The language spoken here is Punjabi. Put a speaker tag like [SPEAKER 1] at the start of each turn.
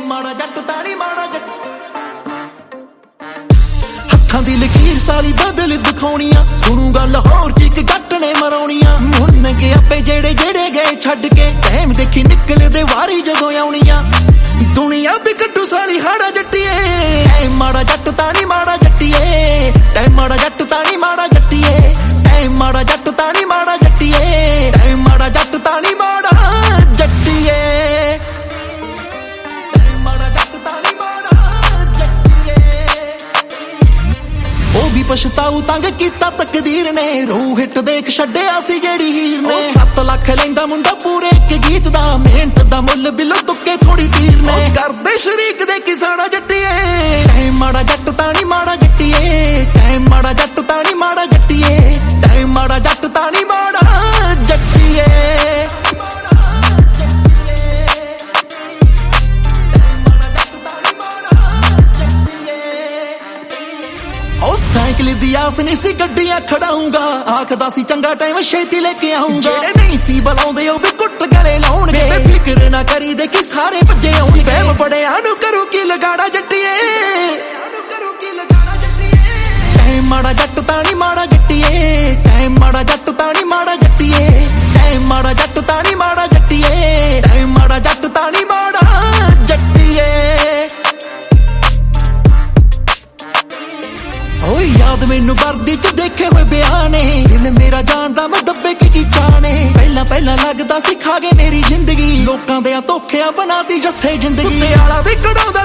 [SPEAKER 1] ਮਾੜਾ ਜੱਟ ਤਾਣੀ ਮਾੜਾ ਜੱਟ ਹੱਥਾਂ ਦੀ ਲਕੀਰ ਸਾਰੀ ਬਦਲ ਦਿਖਾਉਣੀਆਂ ਸੁਣੂ ਗੱਲ ਹੋਰ ਕੀ ਇੱਕ ਜੱਟ ਨੇ ਮਰਾਉਣੀਆਂ ਮੁੰਨ ਕੇ ਆਪੇ ਜਿਹੜੇ ਜਿਹੜੇ ਗਏ ਛੱਡ ਕੇ ਟਾਈਮ ਦੇਖੀ ਨਿਕਲਦੇ ਵਾਰੀ ਜਦੋਂ ਆਉਣੀਆਂ ਦੁਨੀਆ ਵੀ ਕੱਟੂ ਸਾਲੀ ਹਾੜਾ ਜੱਟੀਏ ਮਾੜਾ ਜੱਟ ਤਾਣੀ ਮਾੜਾ ਜੱਟੀਏ ਟਾਈਮ ਮਾੜਾ ਜੱਟ ਤਾਣੀ ਮਾੜਾ ਜੱਟੀਏ ਟਾਈਮ ਮਾੜਾ ਜੱਟ ਤਾਣੀ ਮਾੜਾ ਜੱਟੀਏ ਟਾਈਮ ਮਾੜਾ ਜੱਟ ਤਾਣੀ ਮਾੜਾ ਜੱਟੀਏ ਟਾਈਮ ਮਾੜਾ ਜੱਟ ਤਾਣੀ ਮਾੜਾ ਜੱਟੀਏ ਉਹ ਵੀ ਪਛਤਾਉ ਤੰਗ ਕੀਤਾ ਤਕਦੀਰ ਨੇ ਰੂਹ ਹਿੱਟ ਦੇਖ ਛੱਡਿਆ ਸੀ ਜਿਹੜੀ ਹੀਰ ਨੇ 7 ਲੱਖ ਲੈਂਦਾ ਮੁੰਡਾ ਪੂਰੇ ਇੱਕ ਗੀਤ ਦਾ ਮਿਹਨਤ ਦਾ ਮੁੱਲ ਬਿੱਲੋ ਤੁੱਕੇ ਥੋੜੀ ਤੀਰ ਨੇ ਕਰਦੇ ਸ਼ਰੀਕ ਦੇ ਕਿਸਾਨਾ ਜੱਟੀਏ ਟਾਈਮ ਮਾੜਾ ਜੱਟ ਤਾਣੀ ਮਾੜਾ ਜੱਟੀਏ ਟਾਈਮ ਮਾੜਾ ਜੱਟ ਤਾਣੀ ਮਾੜਾ ਜੱਟੀਏ ਟਾਈਮ ਮਾੜਾ ਜੱਟ ਤਾਣੀ ਮਾੜਾ ਜੱਟੀਏ ਸਾਈਕਲ ਦੀ ਆਸ ਨਹੀਂ ਸੀ ਗੱਡੀਆਂ ਖੜਾਉਂਗਾ ਆਖਦਾ ਸੀ ਚੰਗਾ ਟਾਈਮ ਛੇਤੀ ਲੈ ਕੇ ਆਉਂਗਾ ਜਿਹੜੇ ਨਹੀਂ ਸੀ ਬੁਲਾਉਂਦੇ ਉਹ ਵੀ ਕੁੱਟ ਗਲੇ ਲਾਉਣਗੇ ਫਿਕਰ ਨਾ ਕਰੀ ਦੇ ਕਿ ਸਾਰੇ ਭੱਜੇ ਆਉਣਗੇ ਬਹਿਮ ਪੜਿਆ ਨੂੰ ਕਰੂ ਕੀ ਲਗਾੜਾ ਜੱਟੀਏ ਟਾਈਮ ਮਾੜਾ ਜੱਟ ਤਾਣੀ ਮਾੜਾ ਜੱਟੀਏ ਟਾਈਮ ਮਾੜਾ ਜੱਟ ਤਾਣੀ ਮਾੜਾ ਜੱਟੀਏ ਟਾਈਮ ਮਾੜਾ ਜੱਟ ਤਾਣੀ ਮਾੜਾ ਜੱਟੀਏ ਟਾਈਮ ਮਾੜਾ ਜੱਟ ਤਾਣੀ ਮਾੜਾ ਜੱਟੀਏ ਓਏ ਯਾਦ ਮੈਨੂੰ ਵਰਦੀ ਚ ਦੇਖੇ ਹੋਏ ਬਿਆਨੇ ਦਿਲ ਮੇਰਾ ਜਾਣਦਾ ਮੈਂ ਦੱਬੇ ਕੀ ਚਾਣੇ ਪਹਿਲਾਂ ਲੱਗਦਾ ਸੀ ਖਾ ਗਏ ਮੇਰੀ ਜ਼ਿੰਦਗੀ ਲੋਕਾਂ ਦੇ ਧੋਖਿਆਂ ਬਣਾਤੀ ਜੱਸੇ ਜ਼ਿੰਦਗੀ ਕੁੱਤੇ ਵਾਲਾ ਵੀ ਕਢਾਉਂਦਾ